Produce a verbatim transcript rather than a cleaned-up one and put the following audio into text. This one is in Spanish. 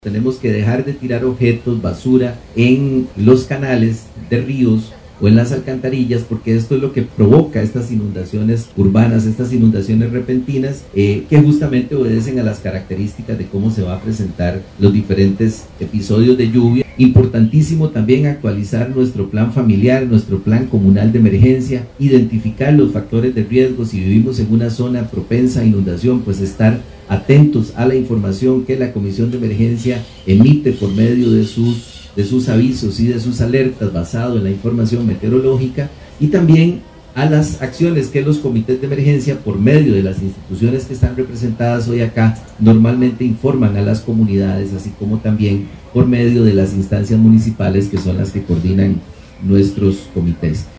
Tenemos que dejar de tirar objetos, basura en los canales de ríos o en las alcantarillas, porque esto es lo que provoca estas inundaciones urbanas, estas inundaciones repentinas, eh, que justamente obedecen a las características de cómo se va a presentar los diferentes episodios de lluvia. Importantísimo también actualizar nuestro plan familiar, nuestro plan comunal de emergencia, identificar los factores de riesgo. Si vivimos en una zona propensa a inundación, pues estar atentos a la información que la Comisión de Emergencia emite por medio de sus, de sus avisos y de sus alertas basado en la información meteorológica, y también a las acciones que los comités de emergencia, por medio de las instituciones que están representadas hoy acá, normalmente informan a las comunidades, así como también por medio de las instancias municipales, que son las que coordinan nuestros comités.